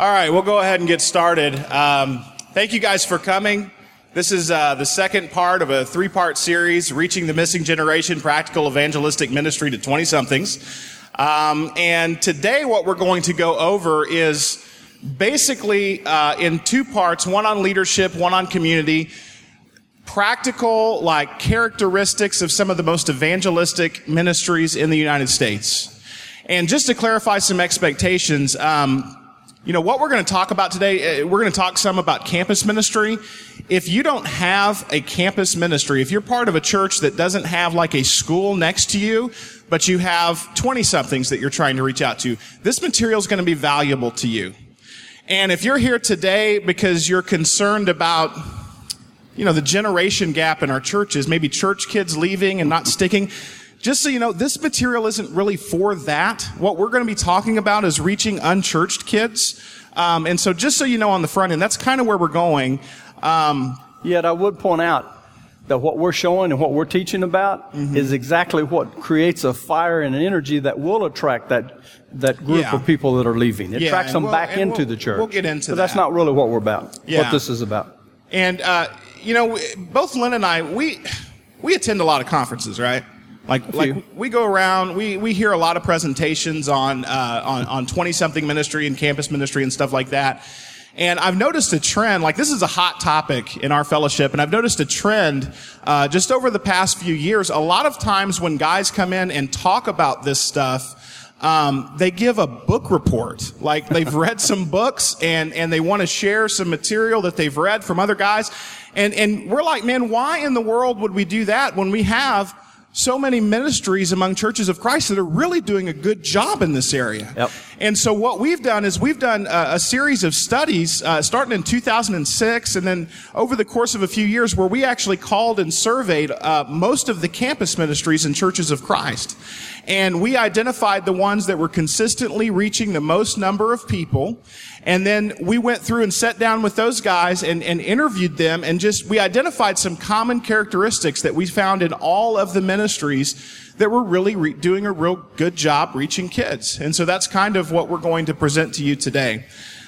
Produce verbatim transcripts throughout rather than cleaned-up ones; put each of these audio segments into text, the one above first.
All right, we'll go ahead and get started. Um, thank you guys for coming. This is uh, the second part of a three-part series, Reaching the Missing Generation, Practical Evangelistic Ministry to twenty-somethings. Um, and today what we're going to go over is basically uh, in two parts, one on leadership, one on community, practical like characteristics of some of the most evangelistic ministries in the United States. And just to clarify some expectations, um, you know, what we're going to talk about today, we're going to talk some about campus ministry. If you don't have a campus ministry, if you're part of a church that doesn't have like a school next to you, but you have twenty-somethings that you're trying to reach out to, this material is going to be valuable to you. And if you're here today because you're concerned about, you know, the generation gap in our churches, maybe church kids leaving and not sticking, just so you know, this material isn't really for that. What we're going to be talking about is reaching unchurched kids. Um, and so just so you know on the front end, that's kind of where we're going. Um, Yet I would point out that what we're showing and what we're teaching about mm-hmm. is exactly what creates a fire and an energy that will attract that that group yeah. of people that are leaving. It yeah, attracts them we'll, back into we'll, the church. We'll get into but that. That's not really what we're about, yeah. what this is about. And, uh, you know, both Lynn and I, we we attend a lot of conferences, right? Like, like we go around, we, we hear a lot of presentations on, uh, on, on twenty-something ministry and campus ministry and stuff like that. And I've noticed a trend, like this is a hot topic in our fellowship, and I've noticed a trend, uh, just over the past few years. A lot of times when guys come in and talk about this stuff, um, they give a book report. Like they've read some books and, and they want to share some material that they've read from other guys. And, and we're like, man, why in the world would we do that when we have so many ministries among churches of Christ that are really doing a good job in this area? Yep. And so what we've done is we've done a, a series of studies, uh, starting in two thousand six and then over the course of a few years where we actually called and surveyed uh, most of the campus ministries in churches of Christ. And we identified the ones that were consistently reaching the most number of people. And then we went through and sat down with those guys and, and interviewed them, and just, we identified some common characteristics that we found in all of the ministries that were really re- doing a real good job reaching kids. And so that's kind of what we're going to present to you today.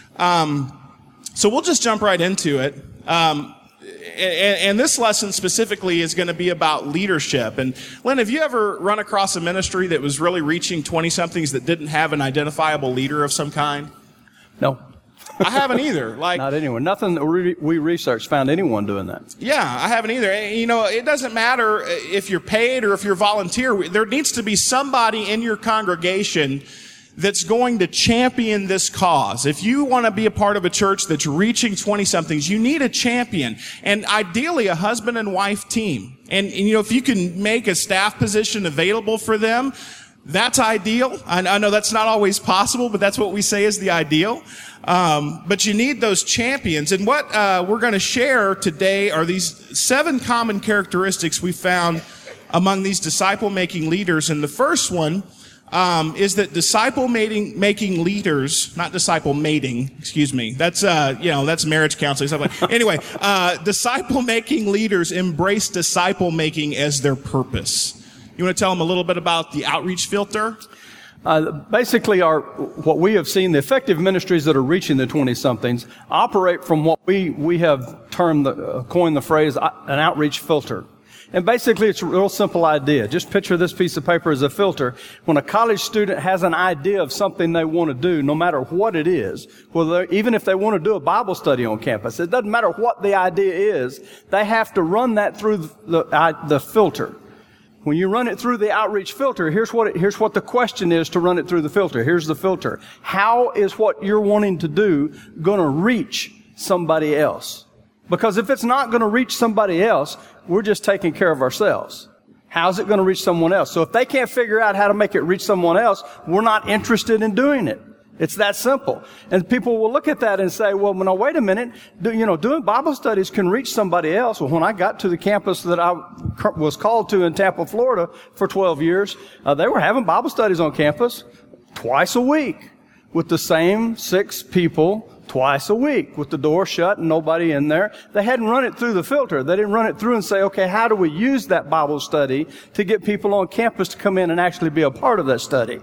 Um, so we'll just jump right into it. Um, And, and this lesson specifically is going to be about leadership. And Lynn, have you ever run across a ministry that was really reaching twenty-somethings that didn't have an identifiable leader of some kind? No. I haven't either. Like, not anyone. Nothing that we researched found anyone doing that. Yeah, I haven't either. You know, it doesn't matter if you're paid or if you're volunteer. There needs to be somebody in your congregation that's going to champion this cause. If you want to be a part of a church that's reaching twenty-somethings, you need a champion. And ideally, a husband and wife team. And, and you know, if you can make a staff position available for them, that's ideal. I, I know that's not always possible, but that's what we say is the ideal. Um, but you need those champions. And what uh, we're going to share today are these seven common characteristics we found among these disciple-making leaders. And the first one Um, is that disciple mating, making leaders, not disciple mating, excuse me. That's, uh, you know, that's marriage counseling, stuff like that. Anyway, uh, disciple making leaders embrace disciple making as their purpose. You want to tell them a little bit about the outreach filter? Uh, basically, our, what we have seen, the effective ministries that are reaching the twenty-somethings operate from what we, we have termed, the, uh, coined the phrase, uh, an outreach filter. And basically, it's a real simple idea. Just picture this piece of paper as a filter. When a college student has an idea of something they want to do, no matter what it is, whether, even if they want to do a Bible study on campus, it doesn't matter what the idea is, they have to run that through the, the, the filter. When you run it through the outreach filter, here's what it, here's what the question is to run it through the filter. Here's the filter. How is what you're wanting to do going to reach somebody else? Because if it's not going to reach somebody else, we're just taking care of ourselves. How's it going to reach someone else? So if they can't figure out how to make it reach someone else, we're not interested in doing it. It's that simple. And people will look at that and say, well, no, wait a minute. Do, you know, doing Bible studies can reach somebody else. Well, when I got to the campus that I was called to in Tampa, Florida for twelve years, uh, they were having Bible studies on campus twice a week with the same six people twice a week with the door shut and nobody in there. They hadn't run it through the filter. They didn't run it through and say, okay, how do we use that Bible study to get people on campus to come in and actually be a part of that study?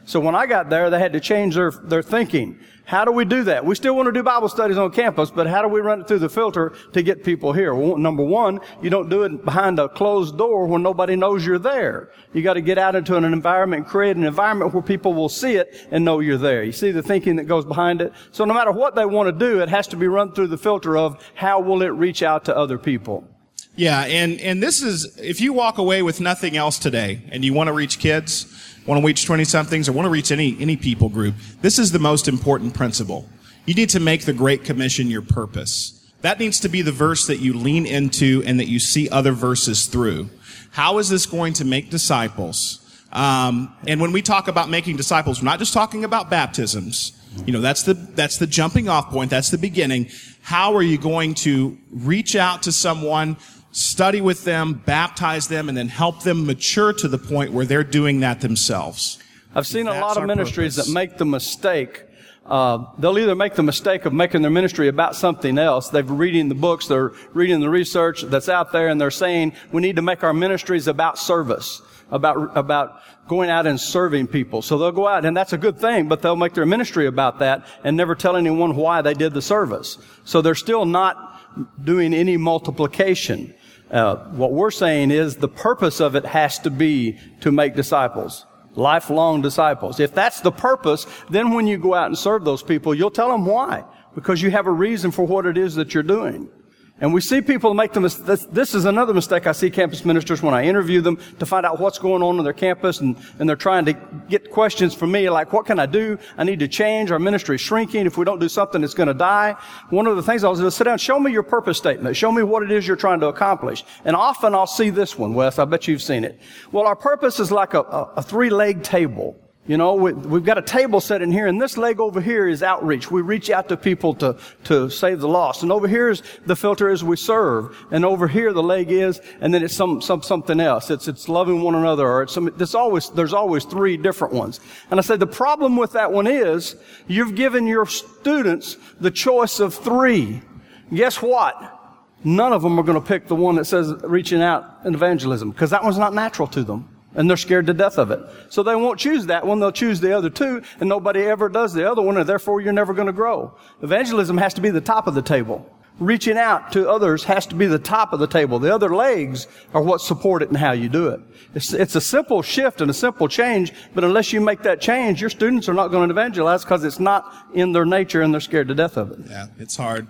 So when I got there, they had to change their, their thinking. How do we do that? We still want to do Bible studies on campus, but how do we run it through the filter to get people here? Well, number one, you don't do it behind a closed door where nobody knows you're there. You got to get out into an environment, create an environment where people will see it and know you're there. You see the thinking that goes behind it? So no matter what they want to do, it has to be run through the filter of how will it reach out to other people. Yeah, and, and this is, if you walk away with nothing else today and you want to reach kids, want to reach twenty-somethings, or want to reach any, any people group, this is the most important principle. You need to make the Great Commission your purpose. That needs to be the verse that you lean into and that you see other verses through. How is this going to make disciples? Um, and when we talk about making disciples, we're not just talking about baptisms. You know, that's the, that's the jumping off point. That's the beginning. How are you going to reach out to someone, study with them, baptize them, and then help them mature to the point where they're doing that themselves? I've seen a That's lot of our ministries purpose. that make the mistake. Uh, they'll either make the mistake of making their ministry about something else. They're reading the books, they're reading the research that's out there, and they're saying we need to make our ministries about service, about about going out and serving people. So they'll go out, and that's a good thing, but they'll make their ministry about that and never tell anyone why they did the service. So they're still not doing any multiplication. Uh, what we're saying is the purpose of it has to be to make disciples, lifelong disciples. If that's the purpose, then when you go out and serve those people, you'll tell them why, because you have a reason for what it is that you're doing. And we see people make the mistake. This is another mistake I see campus ministers when I interview them to find out what's going on in their campus, and, and they're trying to get questions from me like, what can I do? I need to change. Our ministry is shrinking. If we don't do something, it's going to die. One of the things I was going to sit down, show me your purpose statement. Show me what it is you're trying to accomplish. And often I'll see this one, Wes. I bet you've seen it. Well, our purpose is like a, a, a three-leg table. You know, we, we've got a table set in here, and this leg over here is outreach. We reach out to people to, to save the lost. And over here is the filter is we serve. And over here the leg is, and then it's some, some, something else. It's, it's loving one another, or it's some, there's always, there's always three different ones. And I said, the problem with that one is, you've given your students the choice of three. Guess what? None of them are going to pick the one that says reaching out in evangelism, because that one's not natural to them. And they're scared to death of it. So they won't choose that one. They'll choose the other two, and nobody ever does the other one, and therefore you're never going to grow. Evangelism has to be the top of the table. Reaching out to others has to be the top of the table. The other legs are what support it and how you do it. It's, it's a simple shift and a simple change, but unless you make that change, your students are not going to evangelize because it's not in their nature and they're scared to death of it. Yeah, it's hard.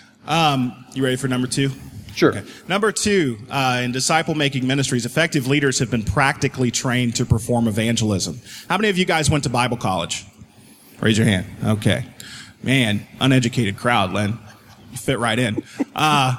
Um, you ready for number two? Sure. Okay. Number two, uh, in disciple-making ministries, effective leaders have been practically trained to perform evangelism. How many of you guys went to Bible college? Raise your hand. Okay. Man, uneducated crowd, Len. You fit right in. Uh,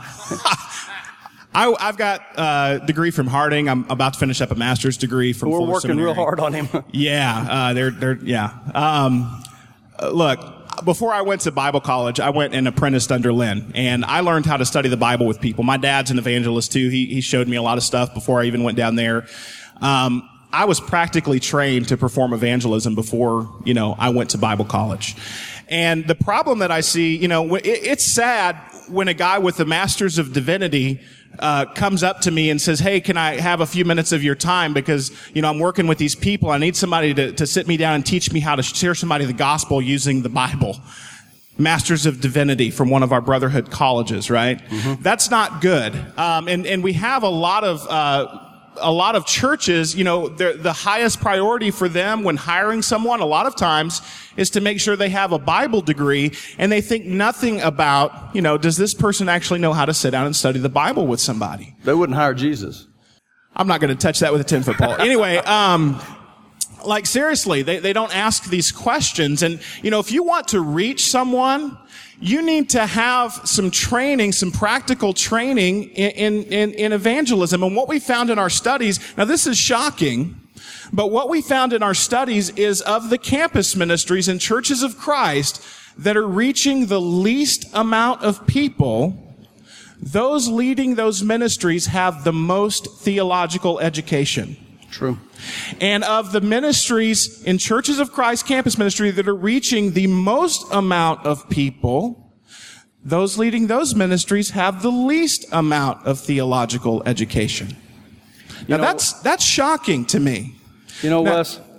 I, I've got a degree from Harding. I'm about to finish up a master's degree from We're Fuller working Seminary. real hard on him. Yeah, uh, they're, they're, yeah. Um, uh, look, before I went to Bible college, I went and apprenticed under Len, and I learned how to study the Bible with people. My dad's an evangelist too. He, he showed me a lot of stuff before I even went down there. Um, I was practically trained to perform evangelism before, you know, I went to Bible college. And the problem that I see, you know, it, it's sad when a guy with a master's of divinity uh comes up to me and says, hey, can I have a few minutes of your time? Because, you know, I'm working with these people. I need somebody to, to sit me down and teach me how to share somebody the gospel using the Bible. Masters of Divinity from one of our brotherhood colleges, right? Mm-hmm. That's not good. Um, and, and we have a lot of, uh, a lot of churches, you know, the highest priority for them when hiring someone a lot of times is to make sure they have a Bible degree, and they think nothing about, you know, does this person actually know how to sit down and study the Bible with somebody? They wouldn't hire Jesus. I'm not going to touch that with a ten-foot pole. Anyway, um, like seriously, they, they don't ask these questions. And, you know, if you want to reach someone, you need to have some training, some practical training in, in, in evangelism. And what we found in our studies, now this is shocking, but what we found in our studies is of the campus ministries and churches of Christ that are reaching the least amount of people, those leading those ministries have the most theological education. True. And of the ministries in Churches of Christ campus ministry that are reaching the most amount of people, those leading those ministries have the least amount of theological education. Now, You know, that's, that's shocking to me. You know, now, Wes,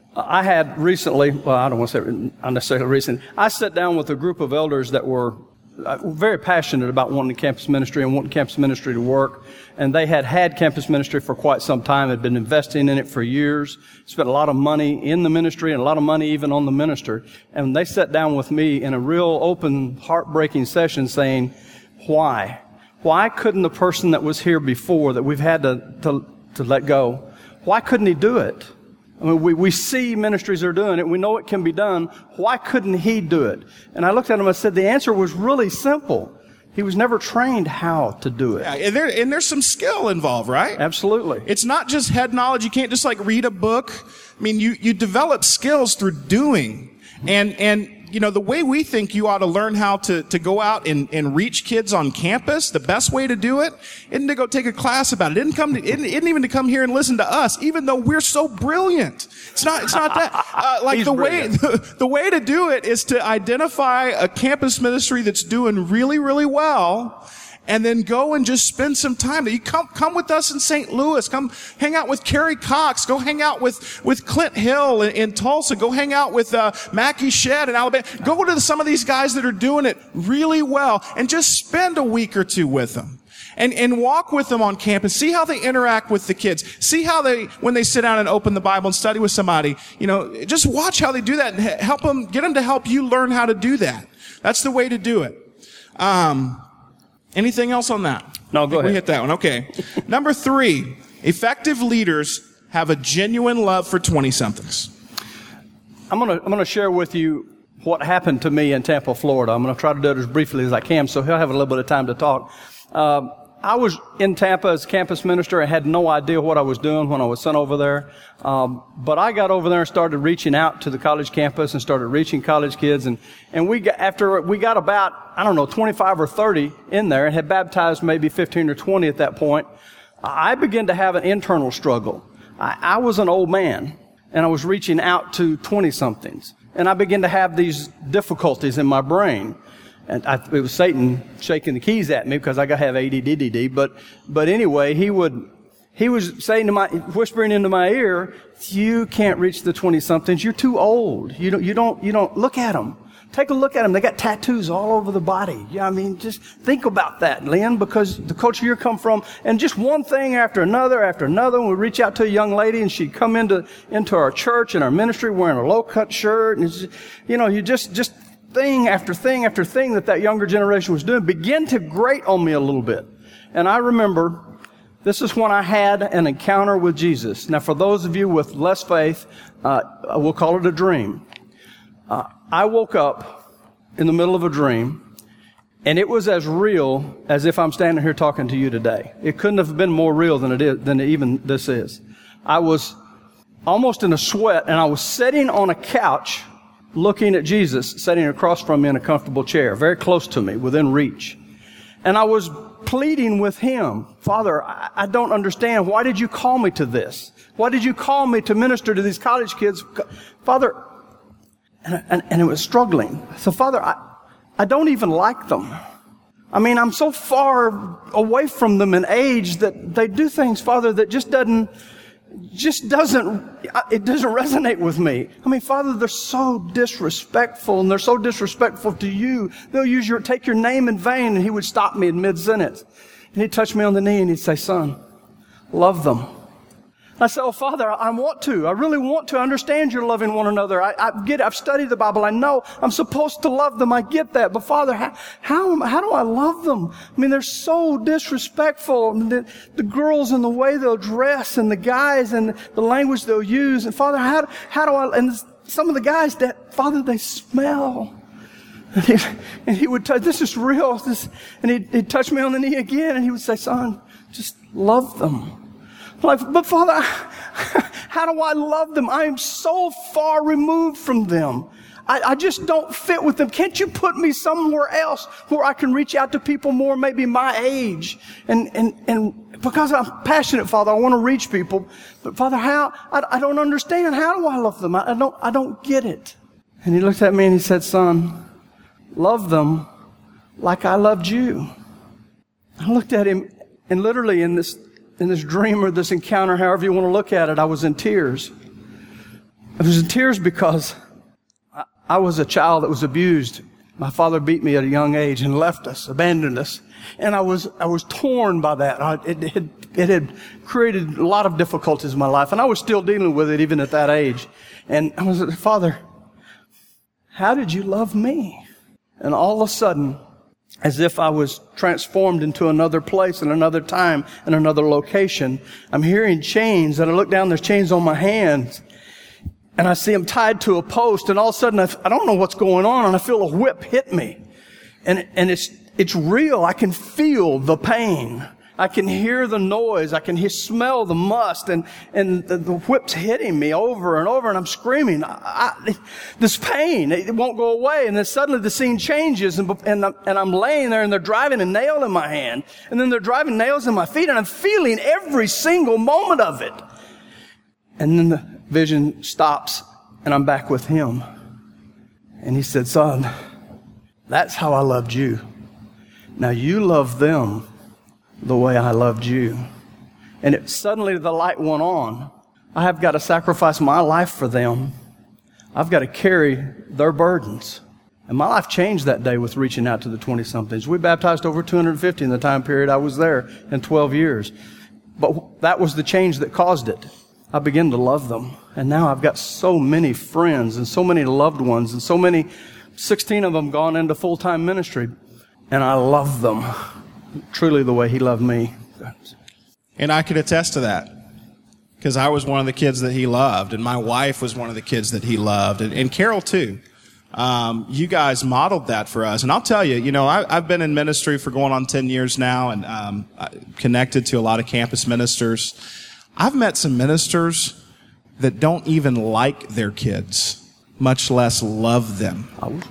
I had recently, well, I don't want to say unnecessarily recent, I sat down with a group of elders that were very passionate about wanting campus ministry and wanting campus ministry to work. And they had had campus ministry for quite some time, had been investing in it for years, spent a lot of money in the ministry and a lot of money even on the minister. And they sat down with me in a real open, heartbreaking session saying, why? Why couldn't the person that was here before that we've had to, to, to let go, why couldn't he do it? I mean, we, we see ministries are doing it. We know it can be done. Why couldn't he do it? And I looked at him and I said, the answer was really simple. He was never trained how to do it. Yeah, and, there, and there's some skill involved, right? Absolutely. It's not just head knowledge. You can't just like read a book. I mean, you, you develop skills through doing. And, and, you know, the way we think you ought to learn how to, to go out and, and reach kids on campus, the best way to do it isn't to go take a class about it. It didn't come to, it isn't even to come here and listen to us, even though we're so brilliant. It's not, it's not that, uh, like He's the way, the, the way to do it is to identify a campus ministry that's doing really, really well. And then go and just spend some time. You come, come with us in Saint Louis. Come hang out with Kerry Cox. Go hang out with, with Clint Hill in, in Tulsa. Go hang out with, uh, Mackie Shedd in Alabama. Go to some of these guys that are doing it really well and just spend a week or two with them. And, and walk with them on campus. See how they interact with the kids. See how they, when they sit down and open the Bible and study with somebody, you know, just watch how they do that and help them, get them to help you learn how to do that. That's the way to do it. Um, Anything else on that? No, go ahead. We hit that one. Okay. Number three, effective leaders have a genuine love for twenty-somethings. I'm going to I'm gonna share with you what happened to me in Tampa, Florida. I'm going to try to do it as briefly as I can, so he'll have a little bit of time to talk. Um, I was in Tampa as campus minister. I had no idea what I was doing when I was sent over there. Um, but I got over there and started reaching out to the college campus and started reaching college kids. And, and we got, after we got about, I don't know, twenty-five or thirty in there and had baptized maybe fifteen or twenty at that point, I began to have an internal struggle. I, I was an old man and I was reaching out to twenty-somethings. And I began to have these difficulties in my brain. And I, it was Satan shaking the keys at me because I got to have A D D. But, but anyway, he would, he was saying to my, whispering into my ear, you can't reach the twenty-somethings. You're too old. You don't, you don't, you don't, look at them. Take a look at them. They got tattoos all over the body. Yeah, I mean, just think about that, Lynn, because the culture you come from, and just one thing after another after another. When we reach out to a young lady and she'd come into, into our church and our ministry wearing a low-cut shirt, and it's, you know, you just, just, thing after thing after thing that that younger generation was doing began to grate on me a little bit. And I remember this is when I had an encounter with Jesus. Now, for those of you with less faith, uh, we'll call it a dream. Uh, I woke up in the middle of a dream, and it was as real as if I'm standing here talking to you today. It couldn't have been more real than it is, than even this is. I was almost in a sweat, and I was sitting on a couch looking at Jesus sitting across from me in a comfortable chair, very close to me, within reach. And I was pleading with him, Father, I, I don't understand. Why did you call me to this? Why did you call me to minister to these college kids? Father, and, and, and it was struggling. So, Father, I, I don't even like them. I mean, I'm so far away from them in age that they do things, Father, that just doesn't, just doesn't, it doesn't resonate with me. I mean, Father, they're so disrespectful, and they're so disrespectful to you. They'll use your, take your name in vain, and he would stop me in mid-sentence. And he'd touch me on the knee, and he'd say, son, love them. I said, oh, Father, I want to. I really want to understand you're loving one another. I, I get it. I've studied the Bible. I know I'm supposed to love them. I get that. But Father, how, how, how do I love them? I mean, they're so disrespectful. The, the girls and the way they'll dress, and the guys and the language they'll use. And Father, how, how do I, and some of the guys that, Father, they smell. And he, and he would touch, this is real. This, and he'd, he'd touch me on the knee again, and he would say, son, just love them. Like, but Father, how do I love them? I am so far removed from them. I, I just don't fit with them. Can't you put me somewhere else where I can reach out to people more, maybe my age? And, and, and because I'm passionate, Father, I want to reach people. But Father, how? I, I don't understand. How do I love them? I, I don't, I don't get it. And he looked at me and he said, son, love them like I loved you. I looked at him, and literally in this, in this dream or this encounter, however you want to look at it, I was in tears. I was in tears because I, I was a child that was abused. My father beat me at a young age and left us, abandoned us. And I was, I was torn by that. I, it, it, it had created a lot of difficulties in my life, and I was still dealing with it even at that age. And I was like, Father, how did you love me? And all of a sudden, as if I was transformed into another place and another time and another location, I'm hearing chains, and I look down, there's chains on my hands, and I see them tied to a post, and all of a sudden I, I don't know what's going on, and I feel a whip hit me. And, and it's, it's real. I can feel the pain. I can hear the noise. I can hear, smell the must, and, and the, the whip's hitting me over and over, and I'm screaming. I, I, this pain, it won't go away. And then suddenly the scene changes, and, and, I'm, and I'm laying there, and they're driving a nail in my hand, and then they're driving nails in my feet, and I'm feeling every single moment of it. And then the vision stops, and I'm back with him. And he said, son, that's how I loved you. Now you love them the way I loved you. And it, suddenly the light went on. I have got to sacrifice my life for them. I've got to carry their burdens. And my life changed that day with reaching out to the twenty-somethings. We baptized over two hundred fifty in the time period I was there in twelve years. But that was the change that caused it. I began to love them. And now I've got so many friends and so many loved ones and so many, sixteen of them gone into full-time ministry. And I love them truly the way he loved me. And I could attest to that, because I was one of the kids that he loved, and my wife was one of the kids that he loved, and, and Carol too. Um, you guys modeled that for us. And I'll tell you, you know, I, I've been in ministry for going on ten years now, and um, connected to a lot of campus ministers. I've met some ministers that don't even like their kids, much less love them.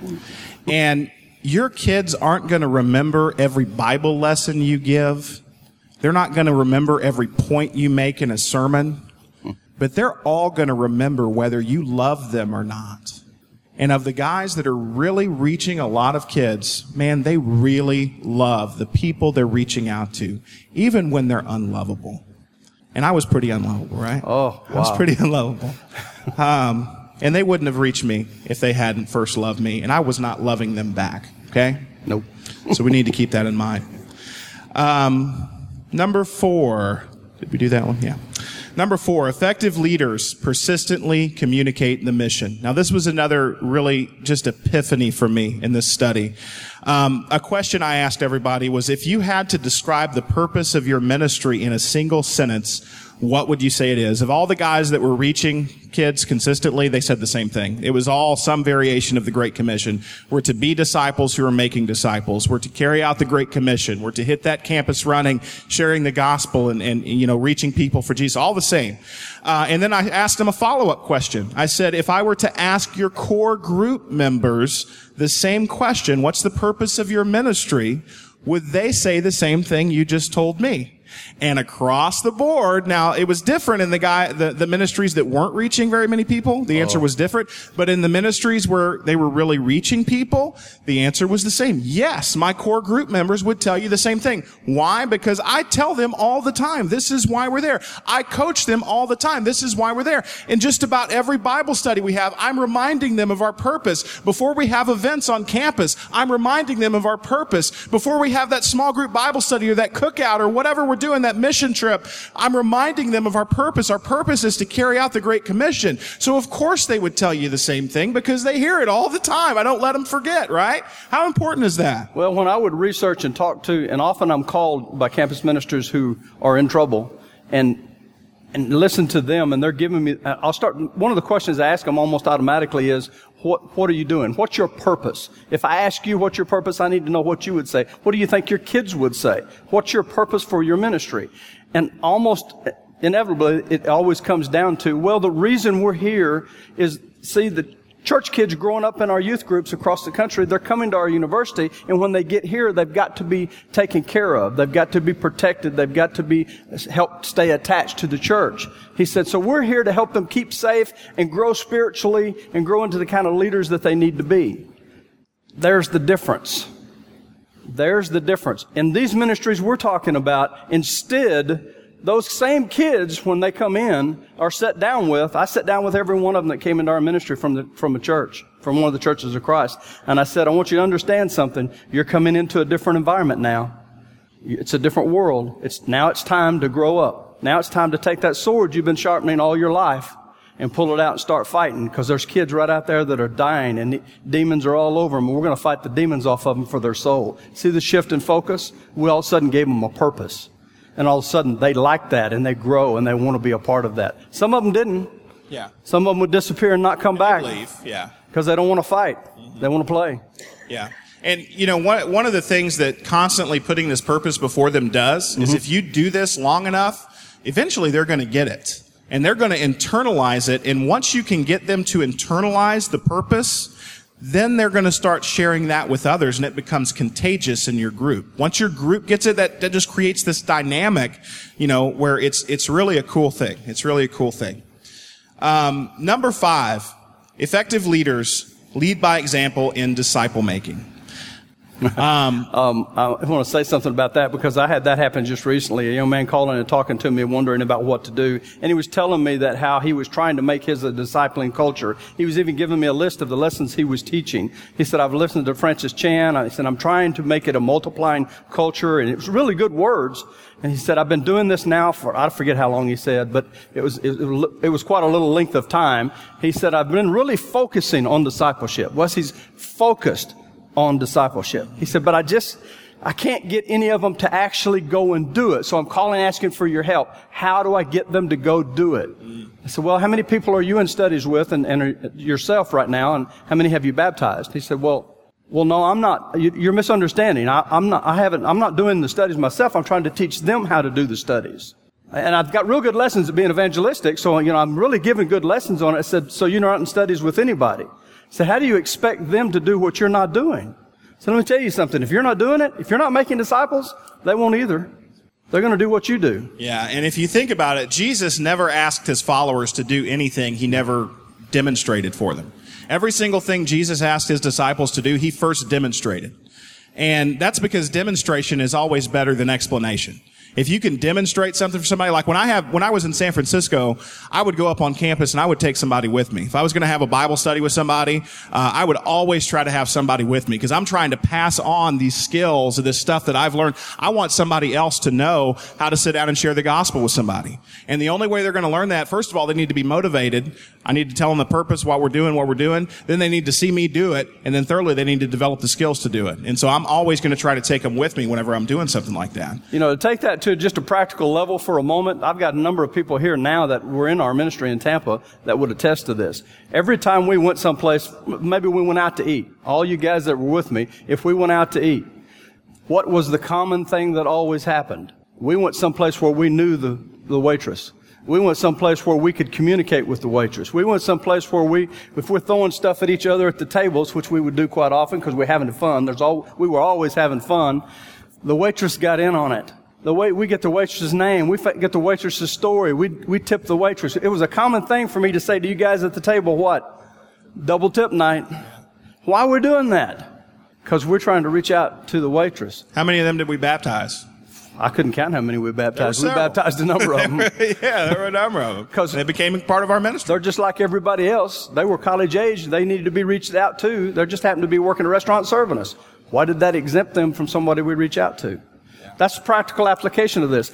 And your kids aren't going to remember every Bible lesson you give. They're not going to remember every point you make in a sermon. But they're all going to remember whether you love them or not. And of the guys that are really reaching a lot of kids, man, they really love the people they're reaching out to, even when they're unlovable. And I was pretty unlovable, right? Oh, wow. I was pretty unlovable. Um, and they wouldn't have reached me if they hadn't first loved me. And I was not loving them back, okay? Nope. So we need to keep that in mind. Um, number four. Did we do that one? Yeah. Number four, effective leaders persistently communicate the mission. Now, this was another really just epiphany for me in this study. Um, a question I asked everybody was, if you had to describe the purpose of your ministry in a single sentence, what would you say it is? Of all the guys that were reaching kids consistently, they said the same thing. It was all some variation of the Great Commission. We're to be disciples who are making disciples. We're to carry out the Great Commission. We're to hit that campus running, sharing the gospel and, and you know, reaching people for Jesus. All the same. Uh, and then I asked them a follow-up question. I said, if I were to ask your core group members the same question, what's the purpose of your ministry? Would they say the same thing you just told me? And across the board, now it was different in the guy, the, the ministries that weren't reaching very many people. The answer oh. was different. But in the ministries where they were really reaching people, the answer was the same. Yes, my core group members would tell you the same thing. Why? Because I tell them all the time, this is why we're there. I coach them all the time. This is why we're there. In just about every Bible study we have, I'm reminding them of our purpose. Before we have events on campus, I'm reminding them of our purpose. Before we have that small group Bible study or that cookout or whatever we're doing, that mission trip, I'm reminding them of our purpose. Our purpose is to carry out the Great Commission. So of course they would tell you the same thing because they hear it all the time. I don't let them forget, right? How important is that? Well, when I would research and talk to, and often I'm called by campus ministers who are in trouble, and and listen to them, and they're giving me, I'll start, one of the questions I ask them almost automatically is, what, what are you doing? What's your purpose? If I ask you what's your purpose, I need to know what you would say. What do you think your kids would say? What's your purpose for your ministry? And almost inevitably, it always comes down to, well, the reason we're here is, see, the church kids growing up in our youth groups across the country, they're coming to our university, and when they get here, they've got to be taken care of. They've got to be protected. They've got to be helped stay attached to the church. He said, so we're here to help them keep safe and grow spiritually and grow into the kind of leaders that they need to be. There's the difference. There's the difference. In these ministries we're talking about, instead, those same kids, when they come in, are sat down with, I sat down with every one of them that came into our ministry from the, from a church, from one of the churches of Christ. And I said, I want you to understand something. You're coming into a different environment now. It's a different world. It's, now it's time to grow up. Now it's time to take that sword you've been sharpening all your life and pull it out and start fighting, because there's kids right out there that are dying and the demons are all over them, and we're going to fight the demons off of them for their soul. See the shift in focus? We all of a sudden gave them a purpose. And all of a sudden they like that and they grow and they want to be a part of that. Some of them didn't. Yeah. Some of them would disappear and not come back. Leave. Yeah. Because they don't want to fight. Mm-hmm. They want to play. Yeah. And, you know, one, one of the things that constantly putting this purpose before them does mm-hmm. is if you do this long enough, eventually they're going to get it. And they're going to internalize it. And once you can get them to internalize the purpose, then they're going to start sharing that with others, and it becomes contagious in your group. Once your group gets it, that, that just creates this dynamic, you know, where it's, it's really a cool thing. It's really a cool thing. Um, number five, effective leaders lead by example in disciple making. Um, um, I want to say something about that, because I had that happen just recently. A young man calling and talking to me, wondering about what to do. And he was telling me that how he was trying to make his a discipling culture. He was even giving me a list of the lessons he was teaching. He said, I've listened to Francis Chan. I said, I'm trying to make it a multiplying culture. And it was really good words. And he said, I've been doing this now for, I forget how long he said, but it was, it, it was quite a little length of time. He said, I've been really focusing on discipleship. Well, he's focused on discipleship. He said, but I just, I can't get any of them to actually go and do it. So I'm calling, asking for your help. How do I get them to go do it? I said, well, how many people are you in studies with and, and yourself right now? And how many have you baptized? He said, well, well, no, I'm not. You, you're misunderstanding. I, I'm not, I haven't, I'm not doing the studies myself. I'm trying to teach them how to do the studies. And I've got real good lessons at being evangelistic. So, you know, I'm really giving good lessons on it. I said, so you're not in studies with anybody. So how do you expect them to do what you're not doing? So let me tell you something. If you're not doing it, if you're not making disciples, they won't either. They're going to do what you do. Yeah, and if you think about it, Jesus never asked his followers to do anything he never demonstrated for them. Every single thing Jesus asked his disciples to do, he first demonstrated. And that's because demonstration is always better than explanation. If you can demonstrate something for somebody, like when I have, when I was in San Francisco, I would go up on campus and I would take somebody with me. If I was going to have a Bible study with somebody, uh, I would always try to have somebody with me, because I'm trying to pass on these skills and this stuff that I've learned. I want somebody else to know how to sit down and share the gospel with somebody. And the only way they're going to learn that, first of all, they need to be motivated. I need to tell them the purpose, why we're doing what we're doing. Then they need to see me do it. And then thirdly, they need to develop the skills to do it. And so I'm always going to try to take them with me whenever I'm doing something like that. You know, to take that to just a practical level for a moment, I've got a number of people here now that were in our ministry in Tampa that would attest to this. Every time we went someplace, maybe we went out to eat, all you guys that were with me, if we went out to eat, what was the common thing that always happened? We went someplace where we knew the, the waitress. We went someplace where we could communicate with the waitress. We went someplace where we, if we're throwing stuff at each other at the tables, which we would do quite often because we're having fun, there's all, we were always having fun, the waitress got in on it. The way we get the waitress's name, we get the waitress's story, we we tip the waitress. It was a common thing for me to say to you guys at the table, what? Double tip night. Why we're doing that? Because we're trying to reach out to the waitress. How many of them did we baptize? I couldn't count how many we baptized. We baptized a number of them. Yeah, there were a number of them. Because they became part of our ministry. They're just like everybody else. They were college age. They needed to be reached out to. They just happened to be working a restaurant serving us. Why did that exempt them from somebody we reach out to? That's a practical application of this.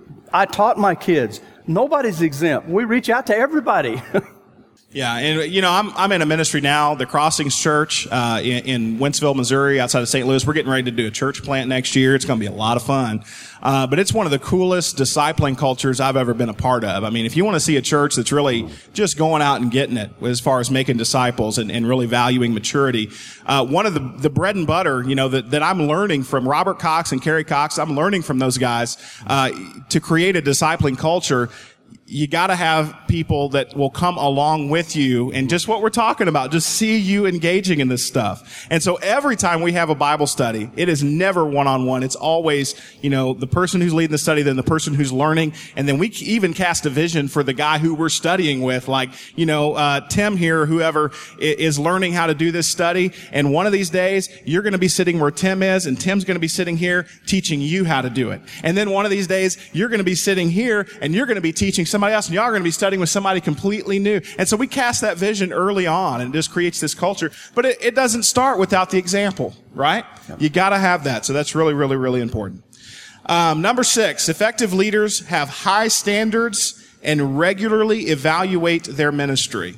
I taught my kids, nobody's exempt. We reach out to everybody. Yeah, and you know, I'm I'm in a ministry now, the Crossings Church uh, in, in Wentzville, Missouri, outside of Saint Louis. We're getting ready to do a church plant next year. It's going to be a lot of fun, uh, but it's one of the coolest discipling cultures I've ever been a part of. I mean, if you want to see a church that's really just going out and getting it as far as making disciples and, and really valuing maturity, uh, one of the the bread and butter, you know, that that I'm learning from Robert Cox and Kerry Cox, I'm learning from those guys uh, to create a discipling culture. you got to have people that will come along with you and just what we're talking about, just see you engaging in this stuff. And so every time we have a Bible study, it is never one-on-one. It's always, you know, the person who's leading the study, then the person who's learning. And then we even cast a vision for the guy who we're studying with, like, you know, uh, Tim here, or whoever is learning how to do this study. And one of these days, you're going to be sitting where Tim is, and Tim's going to be sitting here teaching you how to do it. And then one of these days, you're going to be sitting here, and you're going to be teaching somebody else, and y'all are going to be studying with somebody completely new. And so we cast that vision early on, and it just creates this culture. But it, it doesn't start without the example, right? Yep. You got to have that. So that's really, really, really important. Um, number six, effective leaders have high standards and regularly evaluate their ministry.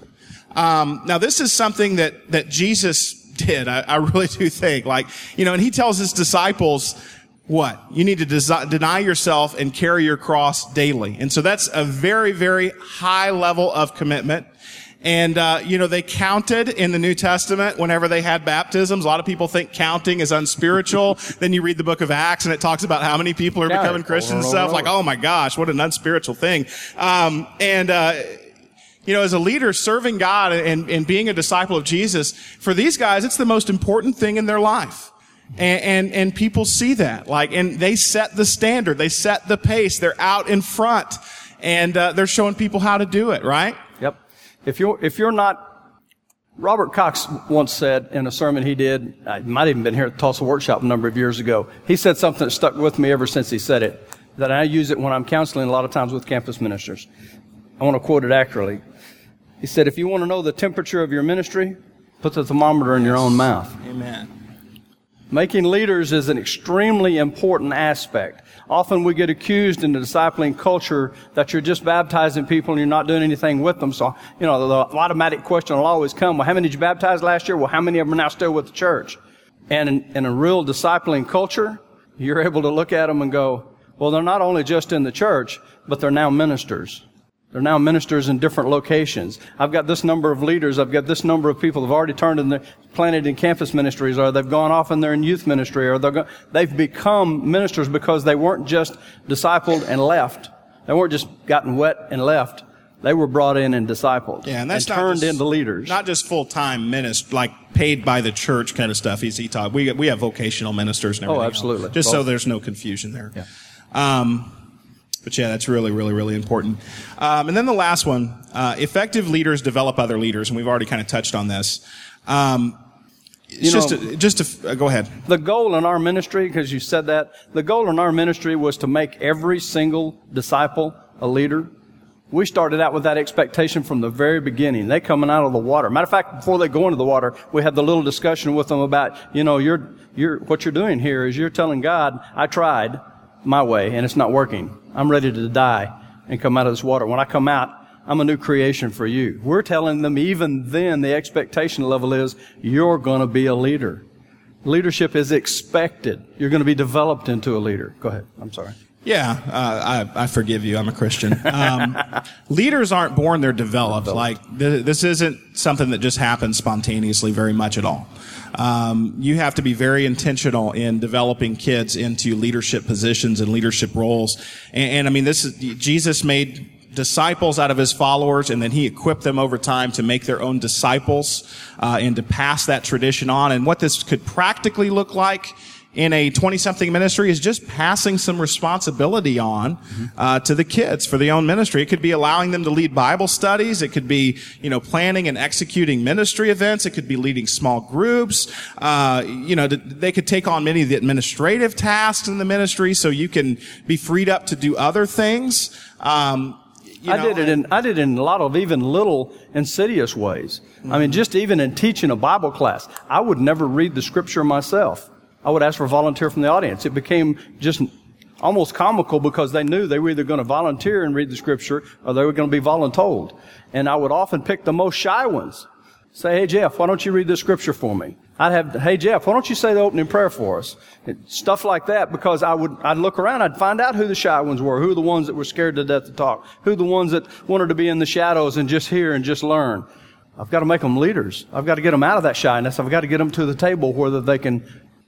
Um, now, this is something that that Jesus did. I, I really do think, like, you know, and he tells his disciples, what? You need to desi- deny yourself and carry your cross daily. And so that's a very, very high level of commitment. And, uh, you know, they counted in the New Testament whenever they had baptisms. A lot of people think counting is unspiritual. Then you read the book of Acts and it talks about how many people are yeah, becoming Christians and stuff. Like, oh my gosh, what an unspiritual thing. Um, and, uh, you know, as a leader serving God and, and being a disciple of Jesus, for these guys, it's the most important thing in their life. And, and, and people see that, like, and they set the standard, they set the pace, they're out in front, and, uh, they're showing people how to do it, right? Yep. If you're, if you're not, Robert Cox once said in a sermon he did, I might have even been here at the Tulsa Workshop a number of years ago, he said something that stuck with me ever since he said it, that I use it when I'm counseling a lot of times with campus ministers. I want to quote it accurately. He said, if you want to know the temperature of your ministry, put the thermometer in your own mouth. Amen. Making leaders is an extremely important aspect. Often we get accused in the discipling culture that you're just baptizing people and you're not doing anything with them. So, you know, the automatic question will always come, well, how many did you baptize last year? Well, how many of them are now still with the church? And in, in a real discipling culture, you're able to look at them and go, well, they're not only just in the church, but they're now ministers. They're now ministers in different locations. I've got this number of leaders. I've got this number of people who've already turned in the planted in campus ministries, or they've gone off and they're in youth ministry, or they're go, they've become ministers because they weren't just discipled and left. They weren't just gotten wet and left. They were brought in and discipled. Yeah, and that's and turned not just, into leaders. Not just full-time ministers, like paid by the church kind of stuff. He's, he taught. We we have vocational ministers and everything. Oh, absolutely. Else, just Both. So there's no confusion there. Yeah. Um, But yeah, that's really, really, really important. Um, and then the last one, uh, effective leaders develop other leaders, and we've already kind of touched on this. Um, it's you just, know, to, just to, uh, go ahead. The goal in our ministry, because you said that, the goal in our ministry was to make every single disciple a leader. We started out with that expectation from the very beginning. They coming out of the water. Matter of fact, before they go into the water, we had the little discussion with them about, you know, you're, you're, what you're doing here is you're telling God, I tried my way and it's not working. I'm ready to die and come out of this water. When I come out, I'm a new creation for you. We're telling them even then the expectation level is you're going to be a leader. Leadership is expected. You're going to be developed into a leader. Go ahead. I'm sorry. Yeah, uh, I, I forgive you. I'm a Christian. Um, leaders aren't born, they're developed. Like, th- this isn't something that just happens spontaneously very much at all. Um, you have to be very intentional in developing kids into leadership positions and leadership roles. And, and I mean, this is, Jesus made disciples out of his followers, and then he equipped them over time to make their own disciples, uh, and to pass that tradition on. And what this could practically look like in a twenty-something ministry is just passing some responsibility on uh, to the kids for the own ministry. It could be allowing them to lead Bible studies. It could be, you know, planning and executing ministry events. It could be leading small groups. Uh, you know, they could take on many of the administrative tasks in the ministry, so you can be freed up to do other things. Um, you I know, did it in I did it in a lot of even little insidious ways. Mm-hmm. I mean, just even in teaching a Bible class, I would never read the scripture myself. I would ask for a volunteer from the audience. It became just almost comical because they knew they were either going to volunteer and read the scripture or they were going to be voluntold. And I would often pick the most shy ones. Say, hey, Jeff, why don't you read this scripture for me? I'd have, hey, Jeff, why don't you say the opening prayer for us? And stuff like that, because I would, I'd look around, I'd find out who the shy ones were, who were the ones that were scared to death to talk, who the ones that wanted to be in the shadows and just hear and just learn. I've got to make them leaders. I've got to get them out of that shyness. I've got to get them to the table where they can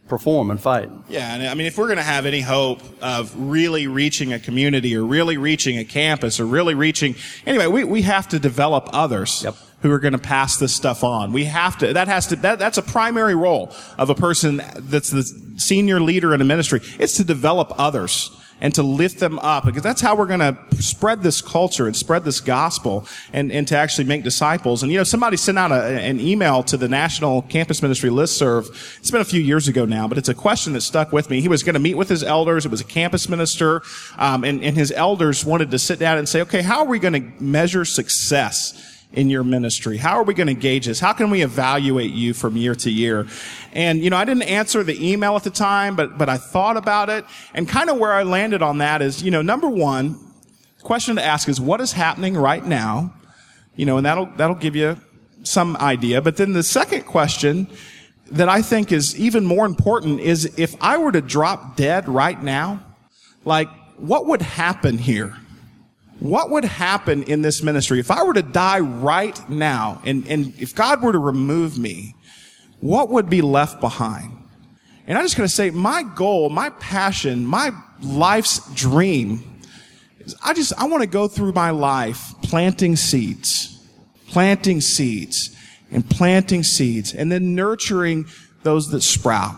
perform and fight. Yeah, and I mean, if we're going to have any hope of really reaching a community or really reaching a campus or really reaching, anyway, we, we have to develop others. Yep. Who are going to pass this stuff on. We have to, that has to, that, that's a primary role of a person that's the senior leader in a ministry. It's to develop others and to lift them up, because that's how we're going to spread this culture and spread this gospel and, and to actually make disciples. And, you know, somebody sent out a, an email to the National Campus Ministry listserv. It's been a few years ago now, but it's a question that stuck with me. He was going to meet with his elders. It was a campus minister, um, and, and his elders wanted to sit down and say, okay, how are we going to measure success in your ministry? How are we going to gauge this? How can we evaluate you from year to year? And, you know, I didn't answer the email at the time, but, but I thought about it, and kind of where I landed on that is, you know, number one, question to ask is what is happening right now? You know, and that'll, that'll give you some idea. But then the second question that I think is even more important is if I were to drop dead right now, like, what would happen here? What would happen in this ministry if I were to die right now, and, and if God were to remove me, what would be left behind? And I'm just going to say my goal, my passion, my life's dream is I just, I want to go through my life planting seeds, planting seeds and planting seeds and then nurturing those that sprout.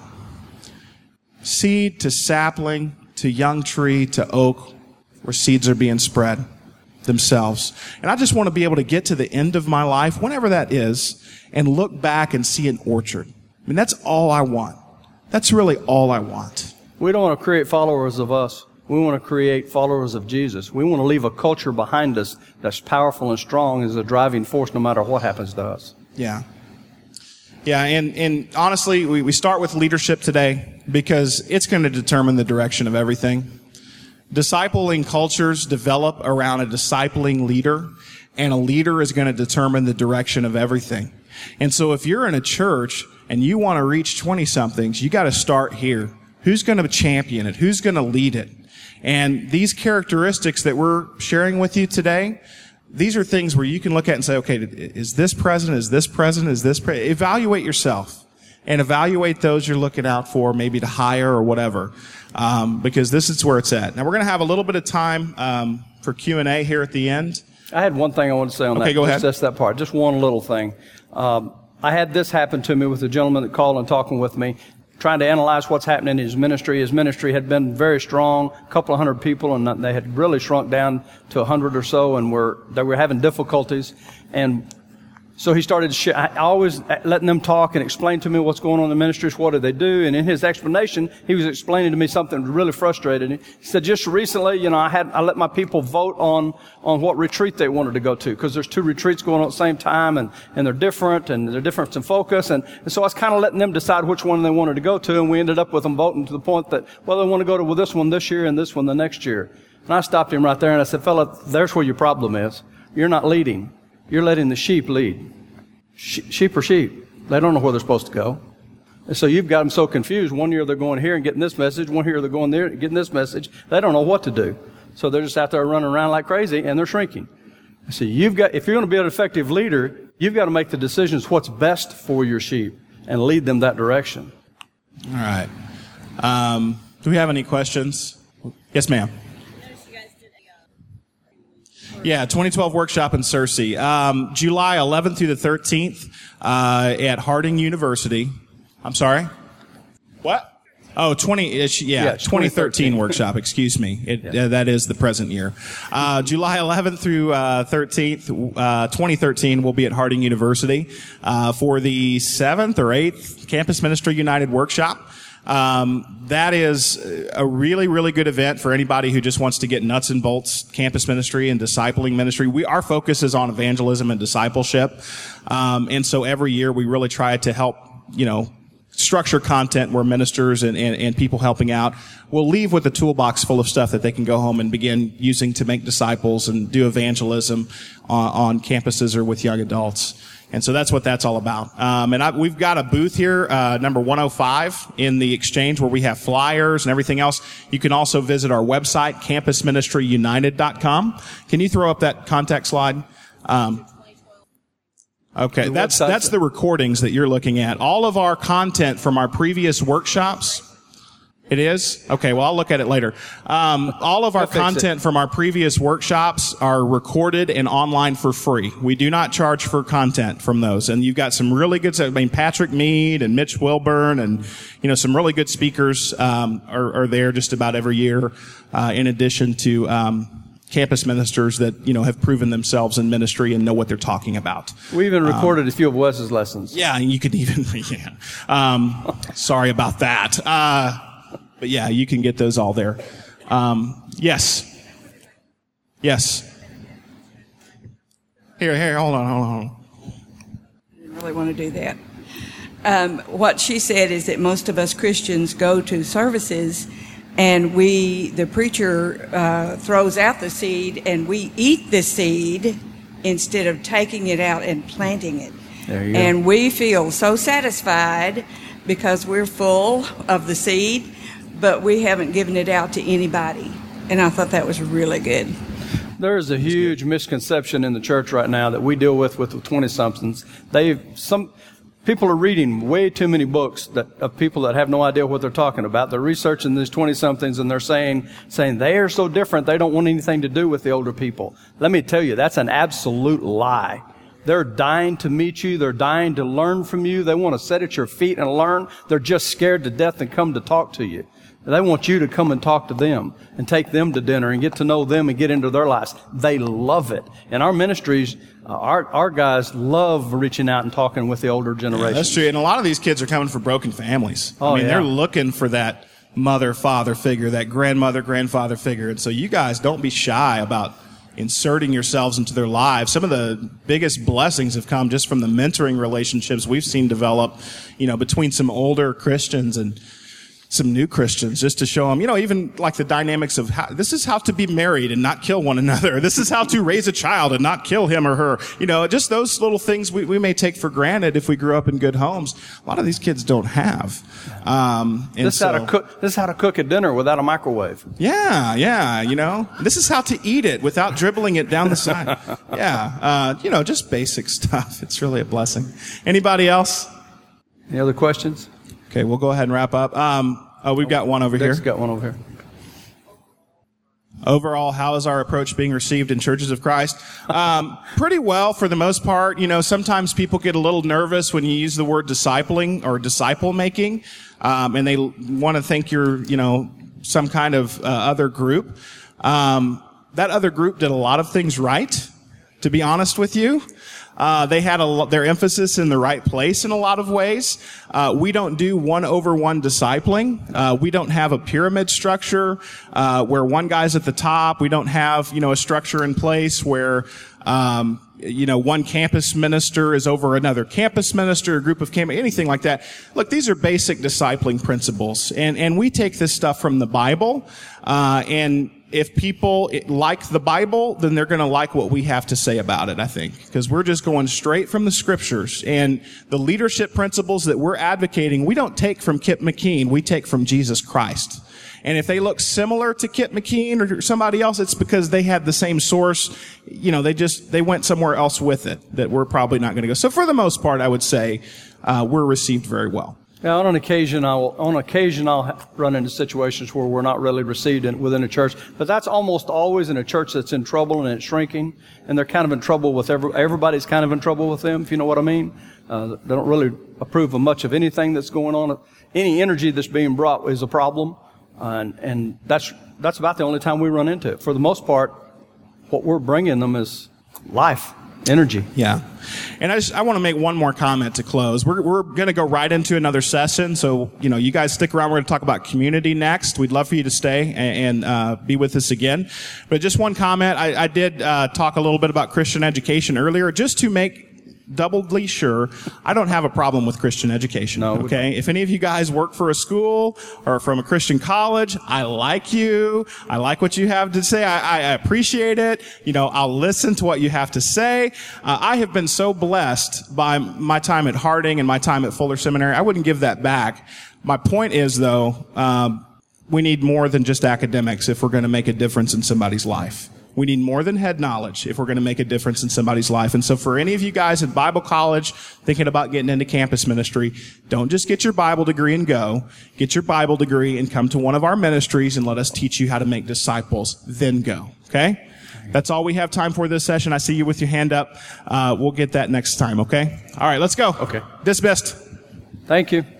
Seed to sapling to young tree to oak, where seeds are being spread themselves. And I just want to be able to get to the end of my life, whenever that is, and look back and see an orchard. I mean, that's all I want. That's really all I want. We don't want to create followers of us. We want to create followers of Jesus. We want to leave a culture behind us that's powerful and strong as a driving force no matter what happens to us. Yeah. Yeah, and, and honestly, we, we start with leadership today because it's going to determine the direction of everything. Discipling cultures develop around a discipling leader, and a leader is going to determine the direction of everything. And so if you're in a church and you want to reach twenty-somethings, you got to start here. Who's going to champion it? Who's going to lead it? And these characteristics that we're sharing with you today, these are things where you can look at and say, okay, is this present? Is this present? Is this present? Evaluate yourself and evaluate those you're looking out for, maybe to hire or whatever. Um, because this is where it's at. Now, we're going to have a little bit of time um, for Q and A here at the end. I had one thing I wanted to say on okay, that. Okay, go ahead. Just that part. Just one little thing. Um, I had this happen to me with a gentleman that called and talking with me, trying to analyze what's happening in his ministry. His ministry had been very strong, a couple of hundred people, and they had really shrunk down to a hundred or so, and were they were having difficulties. And so he started sh- I always letting them talk and explain to me what's going on in the ministries, what do they do. And in his explanation, he was explaining to me something that really frustrated him. He said, just recently, you know, I had, I let my people vote on, on what retreat they wanted to go to, because there's two retreats going on at the same time, and, and they're different, and they're different in focus. And, and so I was kind of letting them decide which one they wanted to go to, and we ended up with them voting to the point that, well, they want to go to well, this one this year and this one the next year. And I stopped him right there and I said, fella, there's where your problem is. You're not leading. You're letting the sheep lead. Sheep are sheep. They don't know where they're supposed to go. And so you've got them so confused. One year they're going here and getting this message. One year they're going there and getting this message. They don't know what to do. So they're just out there running around like crazy, and they're shrinking. So you've got, if you're going to be an effective leader, you've got to make the decisions what's best for your sheep and lead them that direction. All right. Um, do we have any questions? Yes, ma'am. Yeah, twenty twelve workshop in Searcy. Um, July eleventh through the thirteenth uh, at Harding University. I'm sorry? What? Oh, twenty, yeah, yeah twenty thirteen workshop, excuse me. It, yeah. uh, that is the present year. Uh, July eleventh through uh, thirteenth, uh, twenty thirteen, we'll be at Harding University uh, for the seventh or eighth Campus Ministry United workshop. Um, that is a really, really good event for anybody who just wants to get nuts and bolts campus ministry and discipling ministry. We, our focus is on evangelism and discipleship. Um, and so every year we really try to help, you know, structure content where ministers and, and, and people helping out will leave with a toolbox full of stuff that they can go home and begin using to make disciples and do evangelism on, on campuses or with young adults. And so that's what that's all about. Um, and I, we've got a booth here, uh, number one oh five in the exchange, where we have flyers and everything else. You can also visit our website, campus ministry united dot com. Can you throw up that contact slide? Um, Okay, The that's website's- that's the recordings that you're looking at. All of our content from our previous workshops. It is? Okay, well, I'll look at it later. Um, all of our I'll fix content it. from our previous workshops are recorded and online for free. We do not charge for content from those. And you've got some really good, I mean, Patrick Mead and Mitch Wilburn and, you know, some really good speakers, um, are, are there just about every year, uh, in addition to, um, campus ministers that, you know, have proven themselves in ministry and know what they're talking about. We even recorded um, a few of Wes's lessons. Yeah, you could even, yeah. Um, sorry about that. Uh, But yeah, you can get those all there. Um, yes. Yes. Here, here, hold on, hold on, hold on. I didn't really want to do that. Um, what she said is that most of us Christians go to services and we, the preacher uh, throws out the seed and we eat the seed instead of taking it out and planting it. There you go. And we feel so satisfied because we're full of the seed, but we haven't given it out to anybody. And I thought that was really good. There is a huge misconception in the church right now that we deal with with the twenty-somethings. They some people are reading way too many books that of people that have no idea what they're talking about. They're researching these twenty-somethings and they're saying saying they are so different. They don't want anything to do with the older people. Let me tell you, that's an absolute lie. They're dying to meet you. They're dying to learn from you. They want to sit at your feet and learn. They're just scared to death and come to talk to you. They want you to come and talk to them and take them to dinner and get to know them and get into their lives. They love it. And our ministries, uh, our our guys love reaching out and talking with the older generation. Yeah, that's true. And a lot of these kids are coming from broken families. Oh, I mean, yeah. they're looking for that mother, father figure, that grandmother, grandfather figure. And so you guys don't be shy about inserting yourselves into their lives. Some of the biggest blessings have come just from the mentoring relationships we've seen develop, you know, between some older Christians and some new Christians, just to show them, you know, even like the dynamics of how, this is how to be married and not kill one another. This is how to raise a child and not kill him or her. You know, just those little things we, we may take for granted if we grew up in good homes. A lot of these kids don't have. Um, and This is, so, how to cook, this is how to cook a dinner without a microwave. yeah, yeah, you know, this is how to eat it without dribbling it down the side. Yeah, uh, you know, just basic stuff. It's really a blessing. Anybody else? Any other questions? Okay, we'll go ahead and wrap up. Um, oh, we've got one over Dick's here. got one over here. Overall, how is our approach being received in churches of Christ? Um, pretty well for the most part. You know, sometimes people get a little nervous when you use the word discipling or disciple making, um, and they want to think you're, you know, some kind of uh, other group. Um, that other group did a lot of things right, to be honest with you. Uh, they had a lo- their emphasis in the right place in a lot of ways. Uh, we don't do one over one discipling. Uh, we don't have a pyramid structure, uh, where one guy's at the top. We don't have, you know, a structure in place where, um, you know, one campus minister is over another campus minister, a group of campus, anything like that. Look, these are basic discipling principles. And, and we take this stuff from the Bible, uh, and, if people like the Bible, then they're going to like what we have to say about it, I think, because we're just going straight from the scriptures. And the leadership principles that we're advocating, we don't take from Kip McKean, we take from Jesus Christ. And if they look similar to Kip McKean or somebody else, it's because they had the same source. You know, they just, they went somewhere else with it that we're probably not going to go. So for the most part, I would say, uh, we're received very well. Now, on an occasion, I'll on occasion I'll run into situations where we're not really received in, within a church, but that's almost always in a church that's in trouble and it's shrinking, and they're kind of in trouble with every, everybody's kind of in trouble with them, if you know what I mean. Uh, they don't really approve of much of anything that's going on. Any energy that's being brought is a problem, uh, and, and that's that's about the only time we run into it. For the most part, what we're bringing them is life. Energy. Yeah. And I just, I want to make one more comment to close. We're, we're going to go right into another session. So, you know, you guys stick around. We're going to talk about community next. We'd love for you to stay and, and uh, be with us again. But just one comment. I, I did uh, talk a little bit about Christian education earlier, just to make doubly sure, I don't have a problem with Christian education. No, okay? If any of you guys work for a school or from a Christian college, I like you. I like what you have to say. I, I appreciate it. You know, I'll listen to what you have to say. Uh, I have been so blessed by my time at Harding and my time at Fuller Seminary. I wouldn't give that back. My point is, though, um, we need more than just academics if we're going to make a difference in somebody's life. We need more than head knowledge if we're going to make a difference in somebody's life. And so for any of you guys at Bible college thinking about getting into campus ministry, don't just get your Bible degree and go. Get your Bible degree and come to one of our ministries and let us teach you how to make disciples. Then go. Okay? That's all we have time for this session. I see you with your hand up. Uh, we'll get that next time, okay? All right, let's go. Okay. Dismissed. Thank you.